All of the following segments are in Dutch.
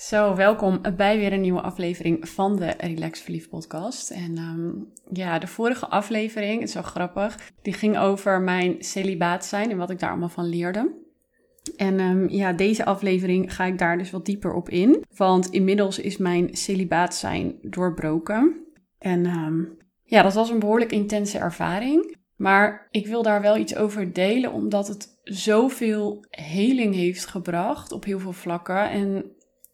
Zo, welkom bij weer een nieuwe aflevering van de Relax Verliefd podcast. En de vorige aflevering, het is wel grappig, die ging over mijn celibaat zijn en wat ik daar allemaal van leerde. En deze aflevering ga ik daar dus wat dieper op in, want inmiddels is mijn celibaat zijn doorbroken. En dat was een behoorlijk intense ervaring, maar ik wil daar wel iets over delen, omdat het zoveel heling heeft gebracht op heel veel vlakken. En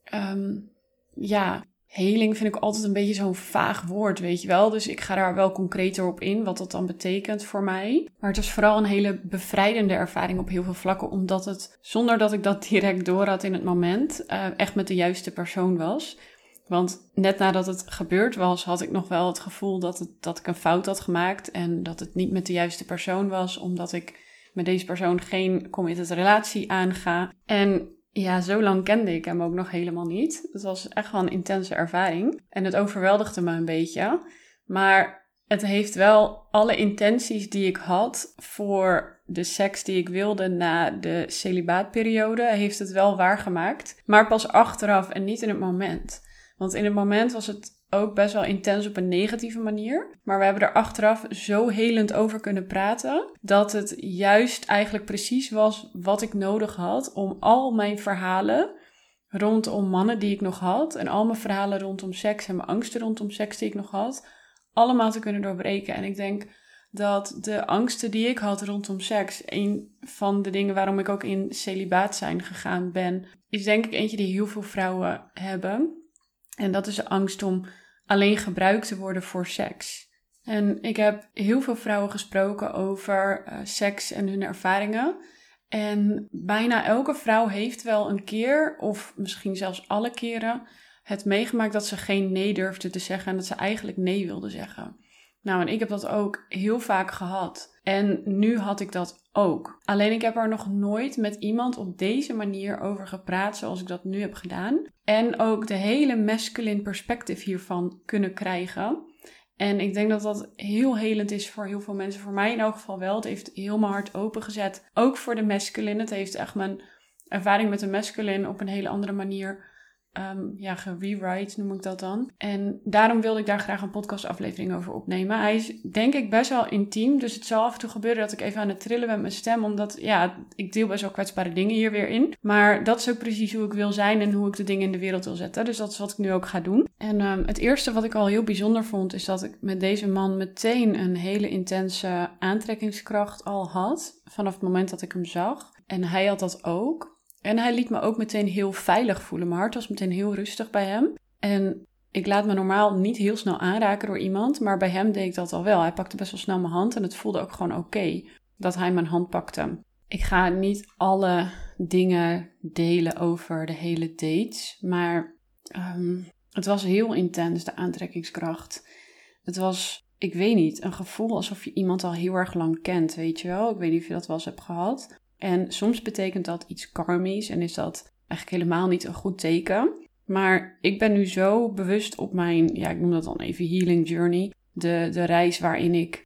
heling vind ik altijd een beetje zo'n vaag woord, weet je wel. Dus ik ga daar wel concreter op in, wat dat dan betekent voor mij. Maar het was vooral een hele bevrijdende ervaring op heel veel vlakken, omdat het, zonder dat ik dat direct door had in het moment, echt met de juiste persoon was. Want net nadat het gebeurd was, had ik nog wel het gevoel dat ik een fout had gemaakt en dat het niet met de juiste persoon was, omdat ik met deze persoon geen committed relatie aanga. En ja, zo lang kende ik hem ook nog helemaal niet. Het was echt wel een intense ervaring. En het overweldigde me een beetje. Maar het heeft wel alle intenties die ik had voor de seks die ik wilde na de celibaatperiode, heeft het wel waargemaakt. Maar pas achteraf en niet in het moment. Want in het moment was het ook best wel intens op een negatieve manier. Maar we hebben er achteraf zo helend over kunnen praten, dat het juist eigenlijk precies was wat ik nodig had om al mijn verhalen rondom mannen die ik nog had, en al mijn verhalen rondom seks en mijn angsten rondom seks die ik nog had, allemaal te kunnen doorbreken. En ik denk dat de angsten die ik had rondom seks, een van de dingen waarom ik ook in celibaat zijn gegaan ben, is denk ik eentje die heel veel vrouwen hebben. En dat is de angst om alleen gebruikt te worden voor seks. En ik heb heel veel vrouwen gesproken over seks en hun ervaringen. En bijna elke vrouw heeft wel een keer, of misschien zelfs alle keren, het meegemaakt dat ze geen nee durfde te zeggen en dat ze eigenlijk nee wilde zeggen. Nou, en ik heb dat ook heel vaak gehad. En nu had ik dat ook. Alleen ik heb er nog nooit met iemand op deze manier over gepraat zoals ik dat nu heb gedaan. En ook de hele masculine perspective hiervan kunnen krijgen. En ik denk dat dat heel helend is voor heel veel mensen. Voor mij in elk geval wel. Het heeft heel mijn hart opengezet. Ook voor de masculine. Het heeft echt mijn ervaring met de masculine op een hele andere manier gerewrite noem ik dat dan. En daarom wilde ik daar graag een podcastaflevering over opnemen. Hij is denk ik best wel intiem, dus het zal af en toe gebeuren dat ik even aan het trillen ben met mijn stem, omdat ik deel best wel kwetsbare dingen hier weer in. Maar dat is ook precies hoe ik wil zijn en hoe ik de dingen in de wereld wil zetten. Dus dat is wat ik nu ook ga doen. En het eerste wat ik al heel bijzonder vond, is dat ik met deze man meteen een hele intense aantrekkingskracht al had, vanaf het moment dat ik hem zag. En hij had dat ook. En hij liet me ook meteen heel veilig voelen. Mijn hart was meteen heel rustig bij hem. En ik laat me normaal niet heel snel aanraken door iemand, maar bij hem deed ik dat al wel. Hij pakte best wel snel mijn hand en het voelde ook gewoon oké dat hij mijn hand pakte. Ik ga niet alle dingen delen over de hele dates, maar het was heel intens, de aantrekkingskracht. Het was, ik weet niet, een gevoel alsof je iemand al heel erg lang kent, weet je wel? Ik weet niet of je dat wel eens hebt gehad. En soms betekent dat iets karmisch en is dat eigenlijk helemaal niet een goed teken. Maar ik ben nu zo bewust op mijn, ik noem dat dan even healing journey. De reis waarin ik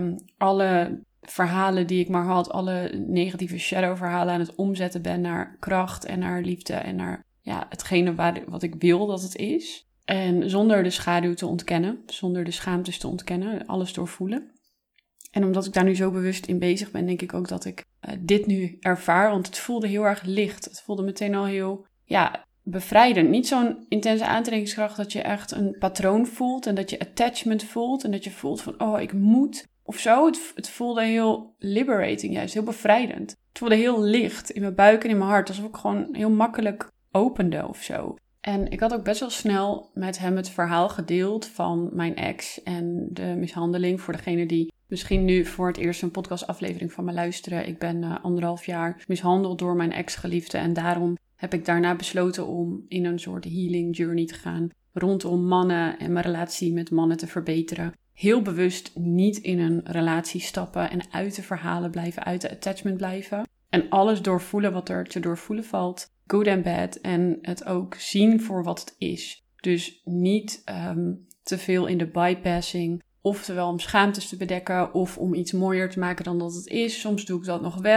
alle verhalen die ik maar had, alle negatieve shadow verhalen aan het omzetten ben naar kracht en naar liefde en naar hetgene wat ik wil dat het is. En zonder de schaduw te ontkennen, zonder de schaamtes te ontkennen, alles doorvoelen. En omdat ik daar nu zo bewust in bezig ben, denk ik ook dat ik dit nu ervaar. Want het voelde heel erg licht. Het voelde meteen al heel bevrijdend. Niet zo'n intense aantrekkingskracht dat je echt een patroon voelt. En dat je attachment voelt. En dat je voelt van, ik moet. Of zo. Het voelde heel liberating juist. Heel bevrijdend. Het voelde heel licht in mijn buik en in mijn hart. Alsof ik gewoon heel makkelijk opende of zo. En ik had ook best wel snel met hem het verhaal gedeeld van mijn ex. En de mishandeling voor degene die misschien nu voor het eerst een podcastaflevering van me luisteren. Ik ben 1,5 jaar mishandeld door mijn ex-geliefde. En daarom heb ik daarna besloten om in een soort healing journey te gaan. Rondom mannen en mijn relatie met mannen te verbeteren. Heel bewust niet in een relatie stappen en uit de verhalen blijven, uit de attachment blijven. En alles doorvoelen wat er te doorvoelen valt. Good and bad. En het ook zien voor wat het is. Dus niet te veel in de bypassing. Oftewel om schaamtes te bedekken of om iets mooier te maken dan dat het is. Soms doe ik dat nog wel.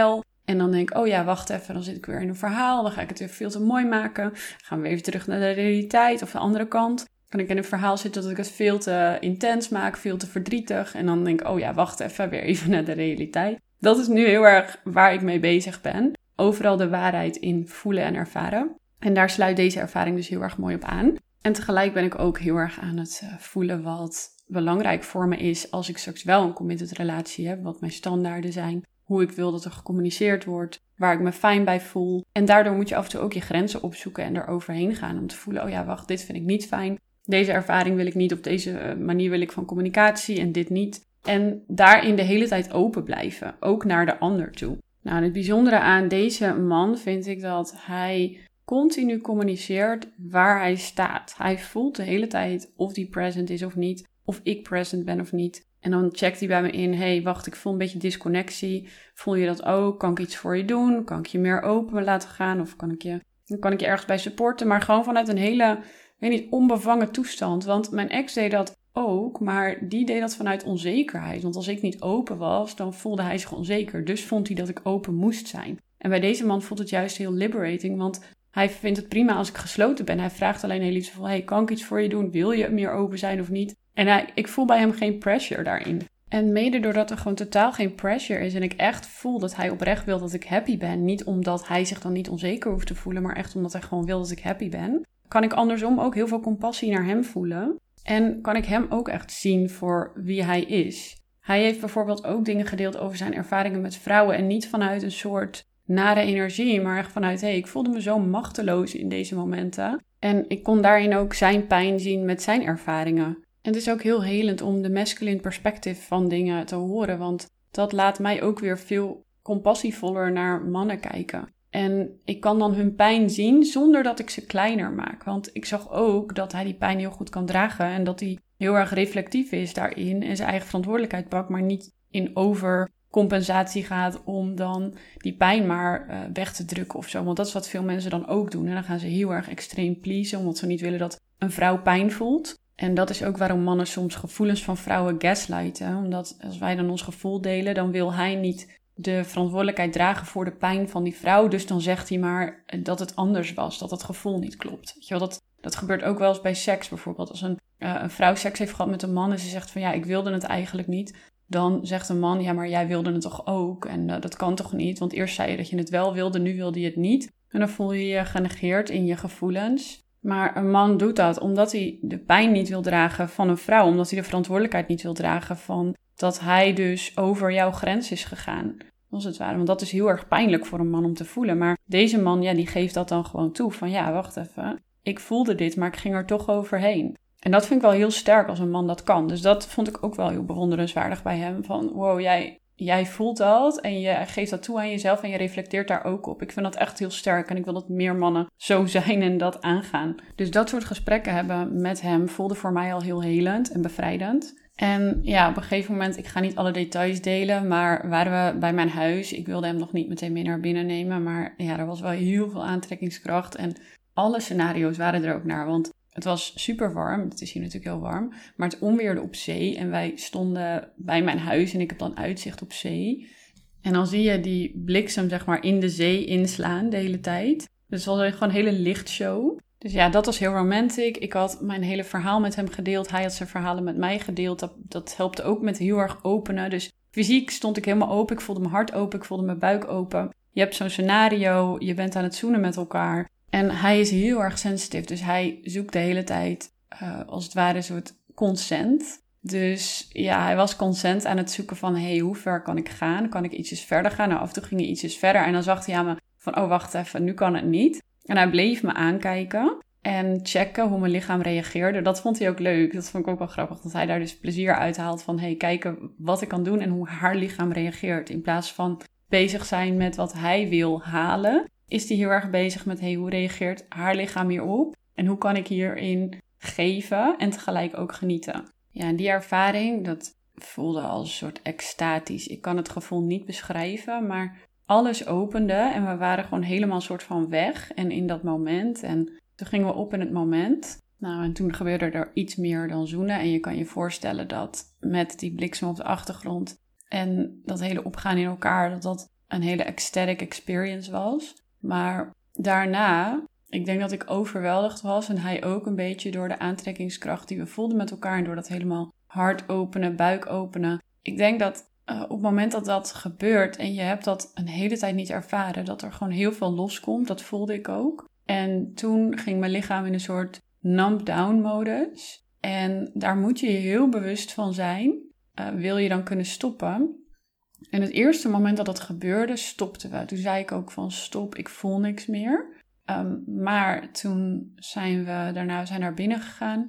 En dan denk ik, oh ja, wacht even, dan zit ik weer in een verhaal. Dan ga ik het weer veel te mooi maken. Gaan we even terug naar de realiteit of de andere kant. Kan ik in een verhaal zitten dat ik het veel te intens maak, veel te verdrietig. En dan denk ik, oh ja, wacht even, weer even naar de realiteit. Dat is nu heel erg waar ik mee bezig ben. Overal de waarheid in voelen en ervaren. En daar sluit deze ervaring dus heel erg mooi op aan. En tegelijk ben ik ook heel erg aan het voelen wat belangrijk voor me is als ik straks wel een committed relatie heb. Wat mijn standaarden zijn. Hoe ik wil dat er gecommuniceerd wordt. Waar ik me fijn bij voel. En daardoor moet je af en toe ook je grenzen opzoeken en er overheen gaan. Om te voelen, oh ja, wacht, dit vind ik niet fijn. Deze ervaring wil ik niet. Op deze manier wil ik van communicatie en dit niet. En daarin de hele tijd open blijven. Ook naar de ander toe. Nou, het bijzondere aan deze man vind ik dat hij continu communiceert waar hij staat. Hij voelt de hele tijd of die present is of niet. Of ik present ben of niet. En dan checkt hij bij me in. Hey, wacht, ik voel een beetje disconnectie. Voel je dat ook? Kan ik iets voor je doen? Kan ik je meer open laten gaan? Of kan ik je ergens bij supporten? Maar gewoon vanuit een hele, onbevangen toestand. Want mijn ex deed dat ook, maar die deed dat vanuit onzekerheid. Want als ik niet open was, dan voelde hij zich onzeker. Dus vond hij dat ik open moest zijn. En bij deze man voelt het juist heel liberating, want hij vindt het prima als ik gesloten ben. Hij vraagt alleen heel liefst van, hey, kan ik iets voor je doen? Wil je meer open zijn of niet? En ik voel bij hem geen pressure daarin. En mede doordat er gewoon totaal geen pressure is en ik echt voel dat hij oprecht wil dat ik happy ben. Niet omdat hij zich dan niet onzeker hoeft te voelen, maar echt omdat hij gewoon wil dat ik happy ben. Kan ik andersom ook heel veel compassie naar hem voelen. En kan ik hem ook echt zien voor wie hij is. Hij heeft bijvoorbeeld ook dingen gedeeld over zijn ervaringen met vrouwen. En niet vanuit een soort nare energie, maar echt vanuit, ik voelde me zo machteloos in deze momenten. En ik kon daarin ook zijn pijn zien met zijn ervaringen. En het is ook heel helend om de masculine perspective van dingen te horen. Want dat laat mij ook weer veel compassievoller naar mannen kijken. En ik kan dan hun pijn zien zonder dat ik ze kleiner maak. Want ik zag ook dat hij die pijn heel goed kan dragen. En dat hij heel erg reflectief is daarin. En zijn eigen verantwoordelijkheid pakt. Maar niet in overcompensatie gaat om dan die pijn maar weg te drukken of zo. Want dat is wat veel mensen dan ook doen. En dan gaan ze heel erg extreem pleasen. Omdat ze niet willen dat een vrouw pijn voelt. En dat is ook waarom mannen soms gevoelens van vrouwen gaslighten. Omdat als wij dan ons gevoel delen, dan wil hij niet de verantwoordelijkheid dragen voor de pijn van die vrouw. Dus dan zegt hij maar dat het anders was, dat het gevoel niet klopt. Weet je wel, dat gebeurt ook wel eens bij seks bijvoorbeeld. Als een vrouw seks heeft gehad met een man en ze zegt van ja, ik wilde het eigenlijk niet. Dan zegt een man, ja, maar jij wilde het toch ook? En dat kan toch niet? Want eerst zei je dat je het wel wilde, nu wilde je het niet. En dan voel je je genegeerd in je gevoelens. Maar een man doet dat omdat hij de pijn niet wil dragen van een vrouw. Omdat hij de verantwoordelijkheid niet wil dragen van dat hij dus over jouw grens is gegaan. Als het ware. Want dat is heel erg pijnlijk voor een man om te voelen. Maar deze man, ja, die geeft dat dan gewoon toe. Van ja, wacht even. Ik voelde dit, maar ik ging er toch overheen. En dat vind ik wel heel sterk als een man dat kan. Dus dat vond ik ook wel heel bewonderenswaardig bij hem. Van wow, jij voelt dat en je geeft dat toe aan jezelf en je reflecteert daar ook op. Ik vind dat echt heel sterk en ik wil dat meer mannen zo zijn en dat aangaan. Dus dat soort gesprekken hebben met hem voelde voor mij al heel helend en bevrijdend. En ja, op een gegeven moment, ik ga niet alle details delen, maar waren we bij mijn huis. Ik wilde hem nog niet meteen mee naar binnen nemen, maar ja, er was wel heel veel aantrekkingskracht. En alle scenario's waren er ook naar, want het was super warm, het is hier natuurlijk heel warm, maar het onweerde op zee. En wij stonden bij mijn huis en ik heb dan uitzicht op zee. En dan zie je die bliksem zeg maar in de zee inslaan de hele tijd. Dus het was gewoon een hele lichtshow. Dus ja, dat was heel romantic. Ik had mijn hele verhaal met hem gedeeld. Hij had zijn verhalen met mij gedeeld. Dat helpte ook met heel erg openen. Dus fysiek stond ik helemaal open. Ik voelde mijn hart open. Ik voelde mijn buik open. Je hebt zo'n scenario. Je bent aan het zoenen met elkaar. En hij is heel erg sensitief. Dus hij zoekt de hele tijd, als het ware, een soort consent. Dus ja, hij was consent aan het zoeken van, hoe ver kan ik gaan? Kan ik ietsjes verder gaan? Nou, af en toe ging hij ietsjes verder. En dan zag hij aan me van, oh, wacht even, nu kan het niet. En hij bleef me aankijken en checken hoe mijn lichaam reageerde. Dat vond hij ook leuk. Dat vond ik ook wel grappig. Dat hij daar dus plezier uit haalt van, kijken wat ik kan doen en hoe haar lichaam reageert. In plaats van bezig zijn met wat hij wil halen, is hij heel erg bezig met, hoe reageert haar lichaam hierop? En hoe kan ik hierin geven en tegelijk ook genieten? Ja, en die ervaring, dat voelde als een soort extatisch. Ik kan het gevoel niet beschrijven, maar alles opende en we waren gewoon helemaal een soort van weg en in dat moment. En toen gingen we op in het moment. Nou, en toen gebeurde er iets meer dan zoenen. En je kan je voorstellen dat met die bliksem op de achtergrond en dat hele opgaan in elkaar, dat een hele ecstatic experience was. Maar daarna, ik denk dat ik overweldigd was en hij ook een beetje door de aantrekkingskracht die we voelden met elkaar en door dat helemaal hart openen, buik openen. Ik denk dat op het moment dat dat gebeurt en je hebt dat een hele tijd niet ervaren, dat er gewoon heel veel loskomt, dat voelde ik ook. En toen ging mijn lichaam in een soort numb-down modus. En daar moet je je heel bewust van zijn. Wil je dan kunnen stoppen? En het eerste moment dat dat gebeurde, stopten we. Toen zei ik ook van stop, ik voel niks meer. Maar toen zijn we daarna naar binnen gegaan.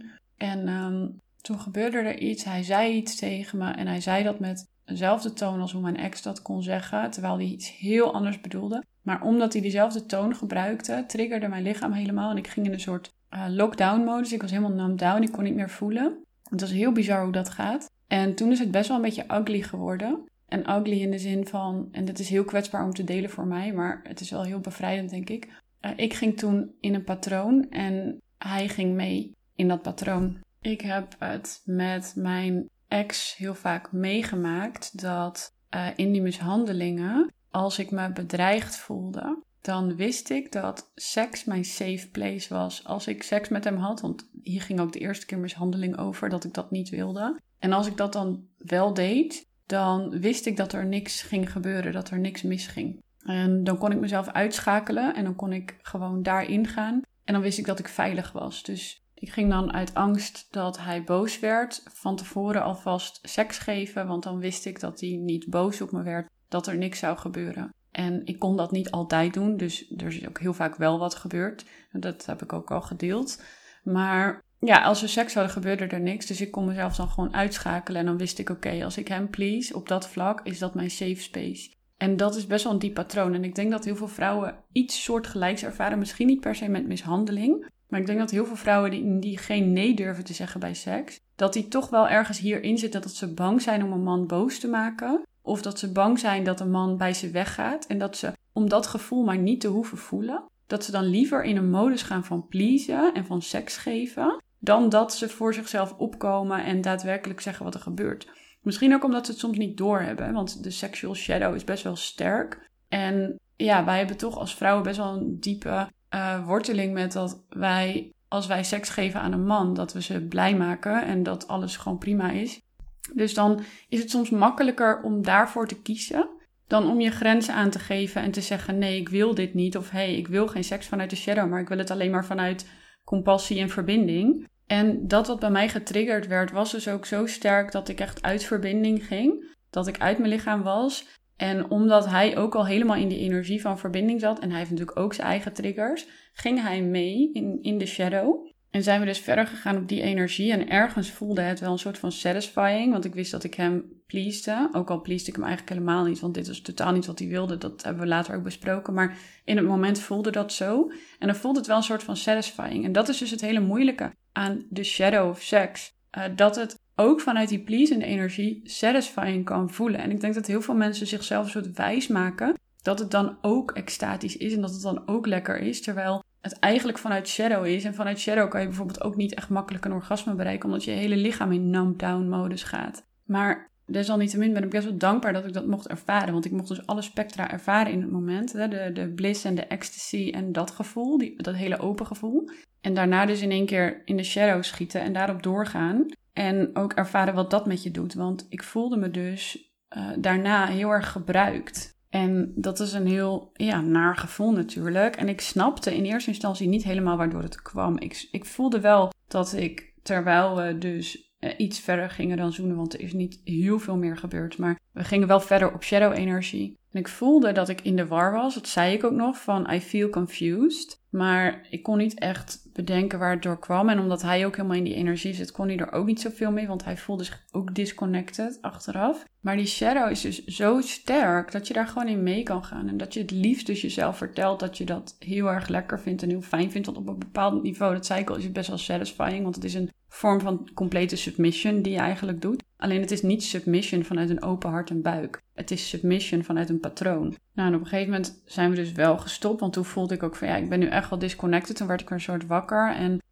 En toen gebeurde er iets. Hij zei iets tegen me. En hij zei dat met dezelfde toon als hoe mijn ex dat kon zeggen. Terwijl hij iets heel anders bedoelde. Maar omdat hij diezelfde toon gebruikte, triggerde mijn lichaam helemaal. En ik ging in een soort lockdown modus. Ik was helemaal numbed down. Ik kon niet meer voelen. Het was heel bizar hoe dat gaat. En toen is het best wel een beetje ugly geworden. En ugly in de zin van, en dat is heel kwetsbaar om te delen voor mij, maar het is wel heel bevrijdend, denk ik. Ik ging toen in een patroon en hij ging mee in dat patroon. Ik heb het met mijn ex heel vaak meegemaakt dat in die mishandelingen, als ik me bedreigd voelde, dan wist ik dat seks mijn safe place was. Als ik seks met hem had, want hier ging ook de eerste keer mishandeling over, dat ik dat niet wilde. En als ik dat dan wel deed, dan wist ik dat er niks ging gebeuren, dat er niks misging. En dan kon ik mezelf uitschakelen en dan kon ik gewoon daarin gaan. En dan wist ik dat ik veilig was. Dus ik ging dan uit angst dat hij boos werd, van tevoren alvast seks geven. Want dan wist ik dat hij niet boos op me werd, dat er niks zou gebeuren. En ik kon dat niet altijd doen, dus er is ook heel vaak wel wat gebeurd. Dat heb ik ook al gedeeld. Maar ja, als er seks hadden, gebeurde er niks. Dus ik kon mezelf dan gewoon uitschakelen. En dan wist ik, oké, als ik hem please op dat vlak, is dat mijn safe space. En dat is best wel een diep patroon. En ik denk dat heel veel vrouwen iets soortgelijks ervaren. Misschien niet per se met mishandeling. Maar ik denk dat heel veel vrouwen die geen nee durven te zeggen bij seks, dat die toch wel ergens hierin zitten dat ze bang zijn om een man boos te maken. Of dat ze bang zijn dat een man bij ze weggaat. En dat ze, om dat gevoel maar niet te hoeven voelen, dat ze dan liever in een modus gaan van pleasen en van seks geven, dan dat ze voor zichzelf opkomen en daadwerkelijk zeggen wat er gebeurt. Misschien ook omdat ze het soms niet doorhebben, want de sexual shadow is best wel sterk. En ja, wij hebben toch als vrouwen best wel een diepe worteling met dat wij, als wij seks geven aan een man, dat we ze blij maken en dat alles gewoon prima is. Dus dan is het soms makkelijker om daarvoor te kiezen dan om je grenzen aan te geven en te zeggen, nee, ik wil dit niet. Of hey, ik wil geen seks vanuit de shadow, maar ik wil het alleen maar vanuit compassie en verbinding. En dat wat bij mij getriggerd werd, was dus ook zo sterk dat ik echt uit verbinding ging. Dat ik uit mijn lichaam was. En omdat hij ook al helemaal in die energie van verbinding zat, en hij heeft natuurlijk ook zijn eigen triggers, ging hij mee in de shadow. En zijn we dus verder gegaan op die energie. En ergens voelde het wel een soort van satisfying. Want ik wist dat ik hem pleasde. Ook al pleasde ik hem eigenlijk helemaal niet. Want dit was totaal niet wat hij wilde. Dat hebben we later ook besproken. Maar in het moment voelde dat zo. En dan voelde het wel een soort van satisfying. En dat is dus het hele moeilijke aan de shadow of sex. Dat het ook vanuit die pleasende energie satisfying kan voelen. En ik denk dat heel veel mensen zichzelf een soort wijs maken dat het dan ook extatisch is. En dat het dan ook lekker is. Terwijl het eigenlijk vanuit shadow is. En vanuit shadow kan je bijvoorbeeld ook niet echt makkelijk een orgasme bereiken, omdat je hele lichaam in numb-down modus gaat. Maar desalniettemin ben ik best wel dankbaar dat ik dat mocht ervaren. Want ik mocht dus alle spectra ervaren in het moment. De bliss en de ecstasy en dat gevoel, dat hele open gevoel. En daarna dus in één keer in de shadow schieten en daarop doorgaan. En ook ervaren wat dat met je doet. Want ik voelde me dus daarna heel erg gebruikt. En dat is een heel naar gevoel natuurlijk. En ik snapte in eerste instantie niet helemaal waardoor het kwam. Ik voelde wel dat ik, terwijl we dus iets verder gingen dan zoenen, want er is niet heel veel meer gebeurd, maar we gingen wel verder op shadow-energie. En ik voelde dat ik in de war was, dat zei ik ook nog, van I feel confused. Maar ik kon niet echt bedenken waar het door kwam. En omdat hij ook helemaal in die energie zit, kon hij er ook niet zoveel mee, want hij voelde zich ook disconnected achteraf. Maar die shadow is dus zo sterk dat je daar gewoon in mee kan gaan. En dat je het liefst dus jezelf vertelt dat je dat heel erg lekker vindt en heel fijn vindt. Want op een bepaald niveau, dat zei ik al, is het best wel satisfying. Want het is een vorm van complete submission die je eigenlijk doet. Alleen het is niet submission vanuit een open hart en buik. Het is submission vanuit een patroon. Nou, en op een gegeven moment zijn we dus wel gestopt. Want toen voelde ik ook van ik ben nu echt wel disconnected. Toen werd ik weer een soort wakker. En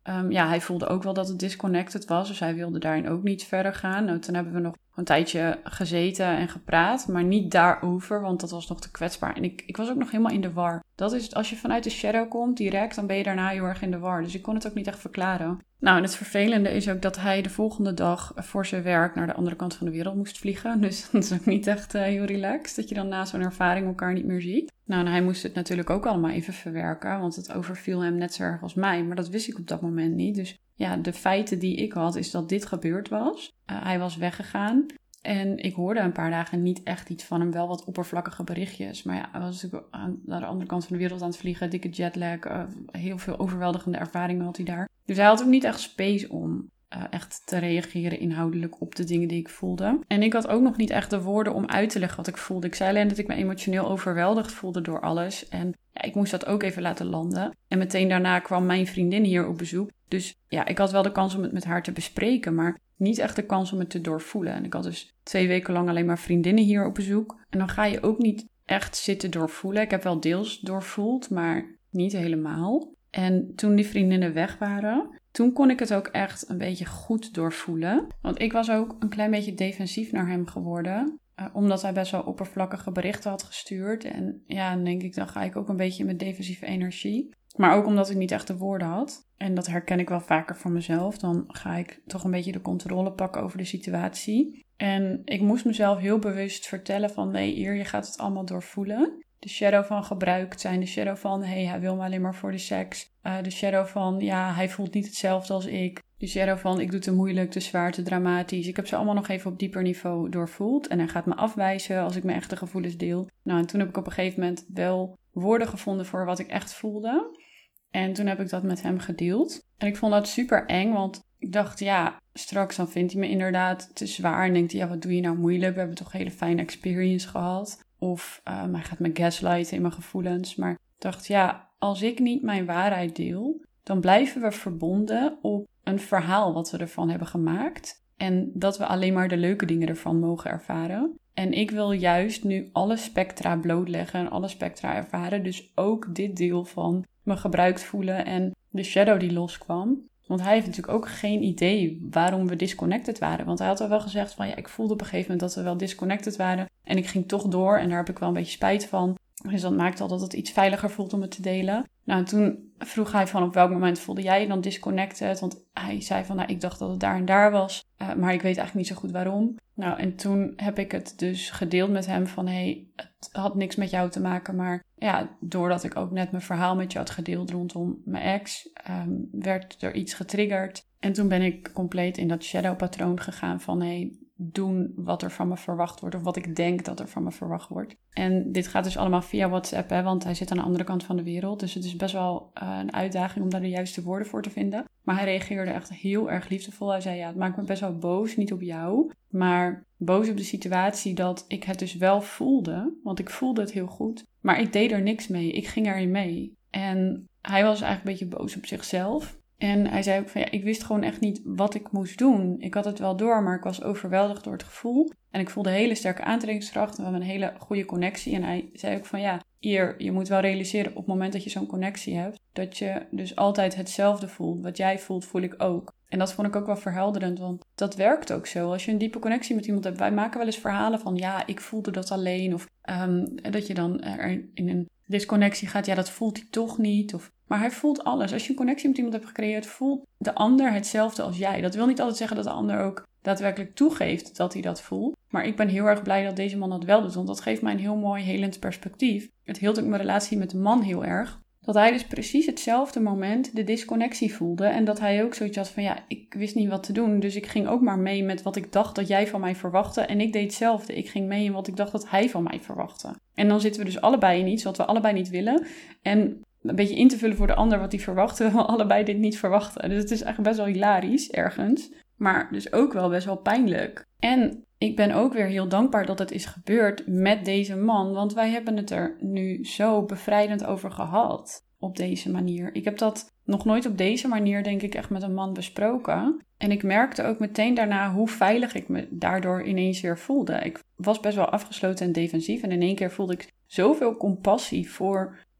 Hij voelde ook wel dat het disconnected was. Dus hij wilde daarin ook niet verder gaan. Nou, toen hebben we nog een tijdje gezeten en gepraat. Maar niet daarover, want dat was nog te kwetsbaar. En ik was ook nog helemaal in de war. Dat is, als je vanuit de shadow komt direct, dan ben je daarna heel erg in de war. Dus ik kon het ook niet echt verklaren. Nou, en het vervelende is ook dat hij de volgende dag voor zijn werk naar de andere kant van de wereld moest vliegen. Dus dat is ook niet echt heel relaxed, dat je dan na zo'n ervaring elkaar niet meer ziet. Nou, en hij moest het natuurlijk ook allemaal even verwerken, want het overviel hem net zo erg als mij. Maar dat wist ik op dat moment niet. Dus ja, de feiten die ik had, is dat dit gebeurd was. Hij was weggegaan. En ik hoorde een paar dagen niet echt iets van hem, wel wat oppervlakkige berichtjes. Maar ja, hij was natuurlijk naar de andere kant van de wereld aan het vliegen, dikke jetlag, heel veel overweldigende ervaringen had hij daar. Dus hij had ook niet echt space om echt te reageren inhoudelijk op de dingen die ik voelde. En ik had ook nog niet echt de woorden om uit te leggen wat ik voelde. Ik zei alleen dat ik me emotioneel overweldigd voelde door alles. En ja, ik moest dat ook even laten landen. En meteen daarna kwam mijn vriendin hier op bezoek. Dus ja, ik had wel de kans om het met haar te bespreken, maar niet echt de kans om het te doorvoelen. En ik had dus 2 weken lang alleen maar vriendinnen hier op bezoek. En dan ga je ook niet echt zitten doorvoelen. Ik heb wel deels doorvoeld, maar niet helemaal. En toen die vriendinnen weg waren, toen kon ik het ook echt een beetje goed doorvoelen. Want ik was ook een klein beetje defensief naar hem geworden. Omdat hij best wel oppervlakkige berichten had gestuurd. En ja, dan denk ik, dan ga ik ook een beetje met defensieve energie. Maar ook omdat ik niet echt de woorden had. En dat herken ik wel vaker van mezelf. Dan ga ik toch een beetje de controle pakken over de situatie. En ik moest mezelf heel bewust vertellen van nee, Eer, je gaat het allemaal doorvoelen. De shadow van gebruikt zijn. De shadow van hij wil me alleen maar voor de seks. De shadow van ja, hij voelt niet hetzelfde als ik. De shadow van ik doe te moeilijk, te zwaar, te dramatisch. Ik heb ze allemaal nog even op dieper niveau doorvoeld. En hij gaat me afwijzen als ik mijn echte gevoelens deel. Nou, en toen heb ik op een gegeven moment wel woorden gevonden voor wat ik echt voelde. En toen heb ik dat met hem gedeeld. En ik vond dat super eng, want ik dacht, ja, straks dan vindt hij me inderdaad te zwaar. En denkt hij, ja, wat doe je nou moeilijk? We hebben toch een hele fijne experience gehad. Of hij gaat me gaslighten in mijn gevoelens. Maar ik dacht, ja, als ik niet mijn waarheid deel, dan blijven we verbonden op een verhaal wat we ervan hebben gemaakt. En dat we alleen maar de leuke dingen ervan mogen ervaren. En ik wil juist nu alle spectra blootleggen en alle spectra ervaren. Dus ook dit deel van me gebruikt voelen en de shadow die loskwam. Want hij heeft natuurlijk ook geen idee waarom we disconnected waren. Want hij had al wel gezegd van ja, ik voelde op een gegeven moment dat we wel disconnected waren. En ik ging toch door en daar heb ik wel een beetje spijt van. Dus dat maakt al dat het iets veiliger voelt om het te delen. Nou, en toen vroeg hij van op welk moment voelde jij je dan disconnected? Want hij zei van nou, ik dacht dat het daar en daar was. Maar ik weet eigenlijk niet zo goed waarom. Nou, en toen heb ik het dus gedeeld met hem van het had niks met jou te maken. Maar ja, doordat ik ook net mijn verhaal met je had gedeeld rondom mijn ex, werd er iets getriggerd. En toen ben ik compleet in dat shadow patroon gegaan van doen wat er van me verwacht wordt of wat ik denk dat er van me verwacht wordt. En dit gaat dus allemaal via WhatsApp, want hij zit aan de andere kant van de wereld. Dus het is best wel een uitdaging om daar de juiste woorden voor te vinden. Maar hij reageerde echt heel erg liefdevol. Hij zei, ja, het maakt me best wel boos, niet op jou, maar boos op de situatie dat ik het dus wel voelde. Want ik voelde het heel goed, maar ik deed er niks mee. Ik ging erin mee. En hij was eigenlijk een beetje boos op zichzelf. En hij zei ook van ja, ik wist gewoon echt niet wat ik moest doen. Ik had het wel door, maar ik was overweldigd door het gevoel. En ik voelde hele sterke aantrekkingskracht. We hadden een hele goede connectie. En hij zei ook van ja, je moet wel realiseren op het moment dat je zo'n connectie hebt, dat je dus altijd hetzelfde voelt. Wat jij voelt, voel ik ook. En dat vond ik ook wel verhelderend, want dat werkt ook zo. Als je een diepe connectie met iemand hebt, wij maken wel eens verhalen van ja, ik voelde dat alleen. Of dat je dan er in een disconnectie gaat, ja, dat voelt hij toch niet. Maar hij voelt alles. Als je een connectie met iemand hebt gecreëerd, voelt de ander hetzelfde als jij. Dat wil niet altijd zeggen dat de ander ook daadwerkelijk toegeeft dat hij dat voelt. Maar ik ben heel erg blij dat deze man dat wel doet, want dat geeft mij een heel mooi helend perspectief. Het hield ook mijn relatie met de man heel erg. Dat hij dus precies hetzelfde moment de disconnectie voelde. En dat hij ook zoiets had van ja, ik wist niet wat te doen. Dus ik ging ook maar mee met wat ik dacht dat jij van mij verwachtte. En ik deed hetzelfde. Ik ging mee in wat ik dacht dat hij van mij verwachtte. En dan zitten we dus allebei in iets wat we allebei niet willen. En een beetje in te vullen voor de ander wat hij verwacht, terwijl we allebei dit niet verwachten. Dus het is eigenlijk best wel hilarisch ergens. Maar dus ook wel best wel pijnlijk. En ik ben ook weer heel dankbaar dat het is gebeurd met deze man. Want wij hebben het er nu zo bevrijdend over gehad. Op deze manier. Ik heb dat nog nooit op deze manier, denk ik, echt met een man besproken. En ik merkte ook meteen daarna hoe veilig ik me daardoor ineens weer voelde. Ik was best wel afgesloten en defensief. En in één keer voelde ik zoveel compassie voor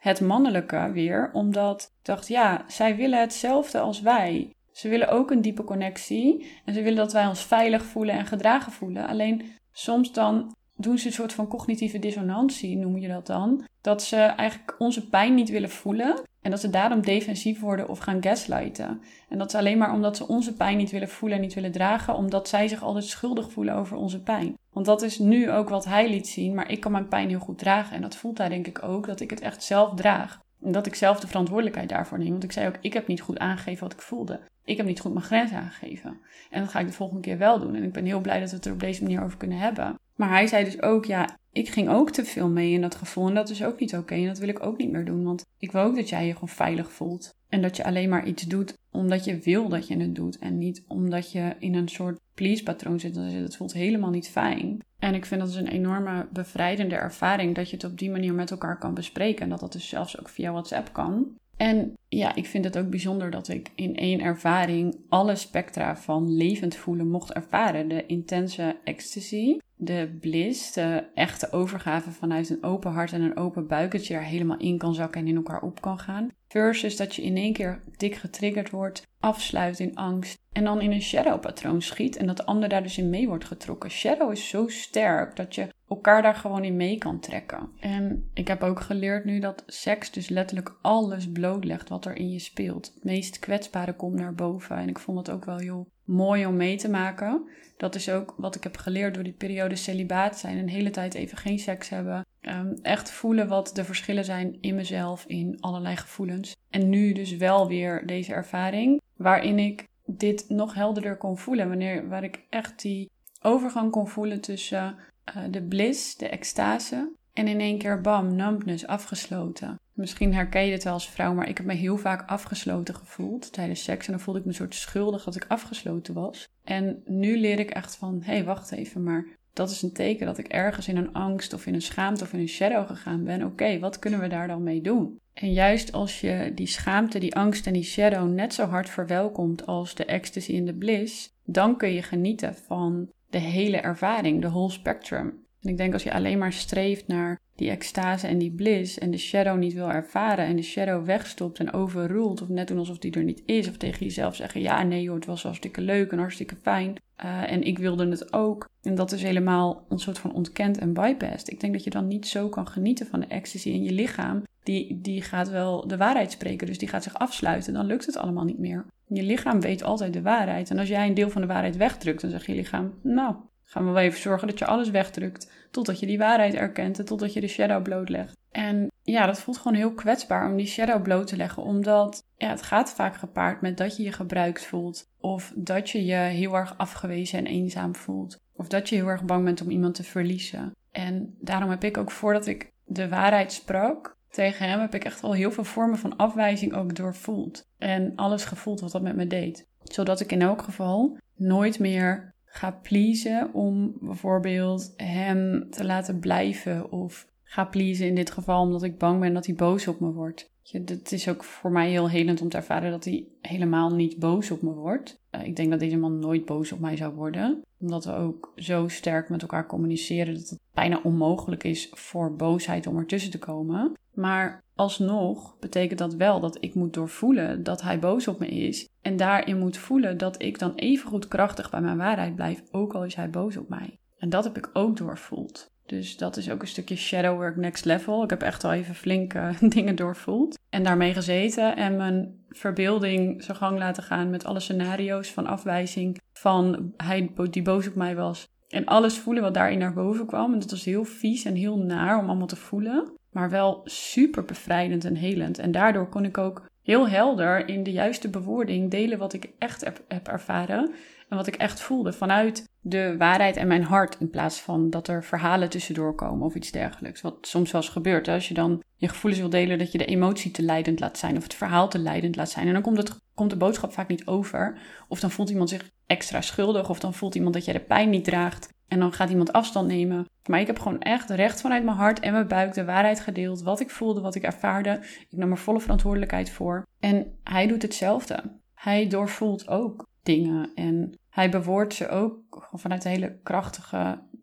het mannelijke weer. Omdat ik dacht, ja, zij willen hetzelfde als wij. Ze willen ook een diepe connectie. En ze willen dat wij ons veilig voelen en gedragen voelen. Alleen soms dan doen ze een soort van cognitieve dissonantie, noem je dat dan. Dat ze eigenlijk onze pijn niet willen voelen. En dat ze daarom defensief worden of gaan gaslighten. En dat is alleen maar omdat ze onze pijn niet willen voelen en niet willen dragen. Omdat zij zich altijd schuldig voelen over onze pijn. Want dat is nu ook wat hij liet zien. Maar ik kan mijn pijn heel goed dragen. En dat voelt hij denk ik ook. Dat ik het echt zelf draag. En dat ik zelf de verantwoordelijkheid daarvoor neem. Want ik zei ook, ik heb niet goed aangegeven wat ik voelde. Ik heb niet goed mijn grens aangegeven. En dat ga ik de volgende keer wel doen. En ik ben heel blij dat we het er op deze manier over kunnen hebben. Maar hij zei dus ook, ja, ik ging ook te veel mee in dat gevoel. En dat is ook niet oké. En dat wil ik ook niet meer doen. Want ik wil ook dat jij je gewoon veilig voelt. En dat je alleen maar iets doet omdat je wil dat je het doet. En niet omdat je in een soort please-patroon zit. Dat voelt helemaal niet fijn. En ik vind dat dus een enorme bevrijdende ervaring. Dat je het op die manier met elkaar kan bespreken. En dat dat dus zelfs ook via WhatsApp kan. En ja, ik vind het ook bijzonder dat ik in één ervaring alle spectra van levend voelen mocht ervaren. De intense ecstasy, de bliss, de echte overgave vanuit een open hart en een open buik. Dat je er helemaal in kan zakken en in elkaar op kan gaan. Versus dat je in één keer dik getriggerd wordt, afsluit in angst en dan in een shadow patroon schiet. En dat de ander daar dus in mee wordt getrokken. Shadow is zo sterk dat je elkaar daar gewoon in mee kan trekken. En ik heb ook geleerd nu dat seks dus letterlijk alles blootlegt wat er in je speelt. Het meest kwetsbare komt naar boven. En ik vond het ook wel heel mooi om mee te maken. Dat is ook wat ik heb geleerd door die periode celibaat zijn. Een hele tijd even geen seks hebben. Echt voelen wat de verschillen zijn in mezelf, in allerlei gevoelens. En nu dus wel weer deze ervaring waarin ik dit nog helderder kon voelen. Waar ik echt die overgang kon voelen tussen de bliss, de extase en in één keer bam, numbness, afgesloten. Misschien herken je dit wel als vrouw, maar ik heb me heel vaak afgesloten gevoeld tijdens seks. En dan voelde ik me een soort schuldig dat ik afgesloten was. En nu leer ik echt van, hé, wacht even, maar dat is een teken dat ik ergens in een angst of in een schaamte of in een shadow gegaan ben. Oké, wat kunnen we daar dan mee doen? En juist als je die schaamte, die angst en die shadow net zo hard verwelkomt als de ecstasy en de bliss, dan kun je genieten van de hele ervaring, de whole spectrum. En ik denk als je alleen maar streeft naar die extase en die bliss en de shadow niet wil ervaren en de shadow wegstopt en overruled of net doen alsof die er niet is of tegen jezelf zeggen, ja nee joh, het was hartstikke leuk en hartstikke fijn en ik wilde het ook. En dat is helemaal een soort van ontkend en bypassed. Ik denk dat je dan niet zo kan genieten van de ecstasy in je lichaam. Die gaat wel de waarheid spreken, dus die gaat zich afsluiten. Dan lukt het allemaal niet meer. Je lichaam weet altijd de waarheid. En als jij een deel van de waarheid wegdrukt, dan zegt je lichaam, nou, gaan we wel even zorgen dat je alles wegdrukt. Totdat je die waarheid erkent en totdat je de shadow blootlegt. En ja, dat voelt gewoon heel kwetsbaar om die shadow bloot te leggen. Omdat het gaat vaak gepaard met dat je je gebruikt voelt. Of dat je je heel erg afgewezen en eenzaam voelt. Of dat je heel erg bang bent om iemand te verliezen. En daarom heb ik ook voordat ik de waarheid sprak tegen hem, heb ik echt al heel veel vormen van afwijzing ook doorvoeld. En alles gevoeld wat dat met me deed. Zodat ik in elk geval nooit meer ga pleasen om bijvoorbeeld hem te laten blijven. Of ga pleasen in dit geval omdat ik bang ben dat hij boos op me wordt. Het is ook voor mij heel helend om te ervaren dat hij helemaal niet boos op me wordt. Ik denk dat deze man nooit boos op mij zou worden. Omdat we ook zo sterk met elkaar communiceren dat het bijna onmogelijk is voor boosheid om ertussen te komen. Maar alsnog betekent dat wel dat ik moet doorvoelen dat hij boos op me is. En daarin moet voelen dat ik dan evengoed krachtig bij mijn waarheid blijf, ook al is hij boos op mij. En dat heb ik ook doorvoeld. Dus dat is ook een stukje shadow work next level. Ik heb echt al even flinke dingen doorvoeld. En daarmee gezeten en mijn verbeelding zijn gang laten gaan met alle scenario's van afwijzing. Van hij die boos op mij was. En alles voelen wat daarin naar boven kwam. En dat was heel vies en heel naar om allemaal te voelen. Maar wel super bevrijdend en helend. En daardoor kon ik ook heel helder in de juiste bewoording delen wat ik echt heb ervaren. En wat ik echt voelde vanuit de waarheid en mijn hart. In plaats van dat er verhalen tussendoor komen of iets dergelijks. Wat soms wel eens gebeurt. Hè? Als je dan je gevoelens wil delen, dat je de emotie te leidend laat zijn. Of het verhaal te leidend laat zijn. En dan komt de boodschap vaak niet over. Of dan voelt iemand zich extra schuldig. Of dan voelt iemand dat jij de pijn niet draagt. En dan gaat iemand afstand nemen. Maar ik heb gewoon echt recht vanuit mijn hart en mijn buik de waarheid gedeeld. Wat ik voelde, wat ik ervaarde. Ik nam er volle verantwoordelijkheid voor. En hij doet hetzelfde. Hij doorvoelt ook dingen. En hij bewoordt ze ook vanuit een hele krachtige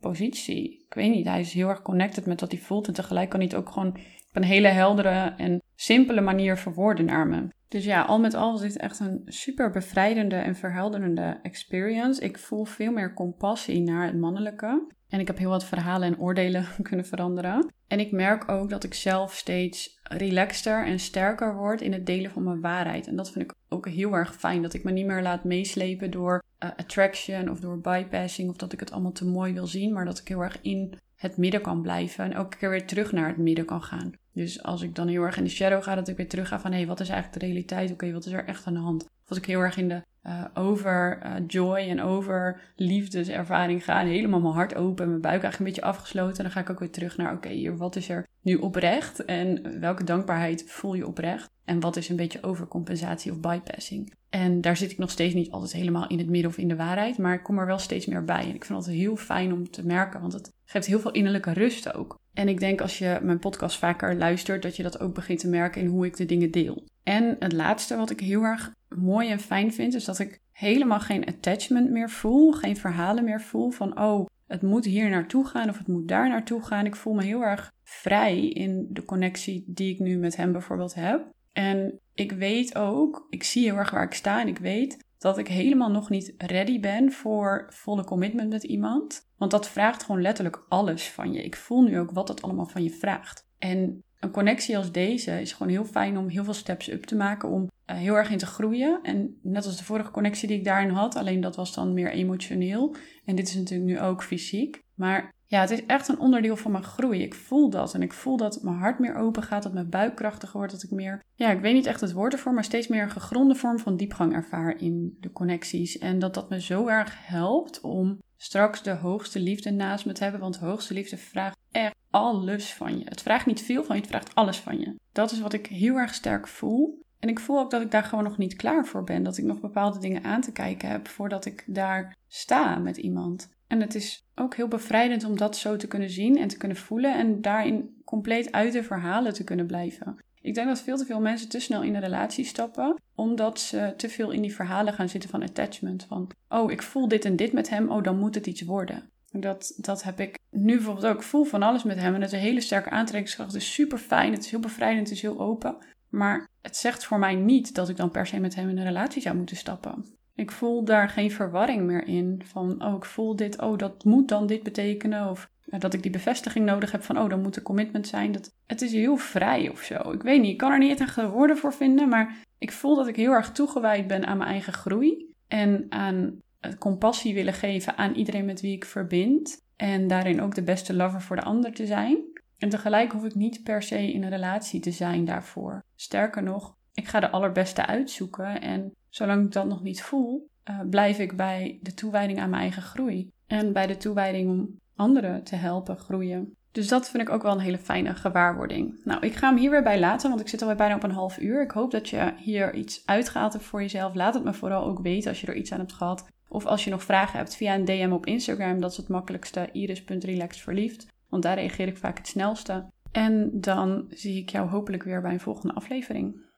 positie. Ik weet niet, hij is heel erg connected met wat hij voelt. En tegelijk kan hij het ook gewoon op een hele heldere en simpele manier verwoorden naar me. Dus ja, al met al was dit echt een super bevrijdende en verhelderende experience. Ik voel veel meer compassie naar het mannelijke. En ik heb heel wat verhalen en oordelen kunnen veranderen. En ik merk ook dat ik zelf steeds relaxter en sterker word in het delen van mijn waarheid. En dat vind ik ook heel erg fijn. Dat ik me niet meer laat meeslepen door attraction of door bypassing. Of dat ik het allemaal te mooi wil zien. Maar dat ik heel erg in het midden kan blijven. En elke keer weer terug naar het midden kan gaan. Dus als ik dan heel erg in de shadow ga, dat ik weer terug ga van... wat is eigenlijk de realiteit? Oké, wat is er echt aan de hand? Of als ik heel erg in de over joy en over liefdeservaring ga... en helemaal mijn hart open en mijn buik eigenlijk een beetje afgesloten... dan ga ik ook weer terug naar hier, wat is er nu oprecht? En welke dankbaarheid voel je oprecht? En wat is een beetje overcompensatie of bypassing? En daar zit ik nog steeds niet altijd helemaal in het midden of in de waarheid... maar ik kom er wel steeds meer bij. En ik vind het heel fijn om te merken, want het geeft heel veel innerlijke rust ook. En ik denk als je mijn podcast vaker luistert... dat je dat ook begint te merken in hoe ik de dingen deel. En het laatste wat ik heel erg mooi en fijn vind... is dat ik helemaal geen attachment meer voel. Geen verhalen meer voel van... het moet hier naartoe gaan of het moet daar naartoe gaan. Ik voel me heel erg vrij in de connectie die ik nu met hem bijvoorbeeld heb. En ik weet ook, ik zie heel erg waar ik sta en ik weet dat ik helemaal nog niet ready ben voor volle commitment met iemand. Want dat vraagt gewoon letterlijk alles van je. Ik voel nu ook wat het allemaal van je vraagt. En een connectie als deze is gewoon heel fijn om heel veel steps up te maken om heel erg in te groeien. En net als de vorige connectie die ik daarin had, alleen dat was dan meer emotioneel. En dit is natuurlijk nu ook fysiek. Maar ja, het is echt een onderdeel van mijn groei. Ik voel dat. En ik voel dat mijn hart meer open gaat, dat mijn buik krachtiger wordt, dat ik meer... Ja, ik weet niet echt het woord ervoor, maar steeds meer een gegronde vorm van diepgang ervaar in de connecties. En dat me zo erg helpt om straks de hoogste liefde naast me te hebben. Want de hoogste liefde vraagt echt alles van je. Het vraagt niet veel van je, het vraagt alles van je. Dat is wat ik heel erg sterk voel. En ik voel ook dat ik daar gewoon nog niet klaar voor ben. Dat ik nog bepaalde dingen aan te kijken heb voordat ik daar sta met iemand. En het is ook heel bevrijdend om dat zo te kunnen zien en te kunnen voelen. En daarin compleet uit de verhalen te kunnen blijven. Ik denk dat veel te veel mensen te snel in een relatie stappen. Omdat ze te veel in die verhalen gaan zitten van attachment. Van, ik voel dit en dit met hem. Dan moet het iets worden. Dat heb ik nu bijvoorbeeld ook. Ik voel van alles met hem. En het is een hele sterke aantrekkingskracht. Het is super fijn. Het is heel bevrijdend. Het is heel open. Maar het zegt voor mij niet dat ik dan per se met hem in een relatie zou moeten stappen. Ik voel daar geen verwarring meer in. Van, ik voel dit. Dat moet dan dit betekenen. Of dat ik die bevestiging nodig heb van, dan moet er commitment zijn. Het is heel vrij of zo. Ik weet niet, ik kan er niet echt woorden voor vinden. Maar ik voel dat ik heel erg toegewijd ben aan mijn eigen groei. En aan compassie willen geven aan iedereen met wie ik verbind. En daarin ook de beste lover voor de ander te zijn. En tegelijk hoef ik niet per se in een relatie te zijn daarvoor. Sterker nog, ik ga de allerbeste uitzoeken. En zolang ik dat nog niet voel, blijf ik bij de toewijding aan mijn eigen groei. En bij de toewijding om anderen te helpen groeien. Dus dat vind ik ook wel een hele fijne gewaarwording. Nou, ik ga hem hier weer bij laten, want ik zit alweer bijna op een half uur. Ik hoop dat je hier iets uitgehaald hebt voor jezelf. Laat het me vooral ook weten als je er iets aan hebt gehad. Of als je nog vragen hebt via een DM op Instagram. Dat is het makkelijkste, iris.relaxedverliefd. Want daar reageer ik vaak het snelste. En dan zie ik jou hopelijk weer bij een volgende aflevering.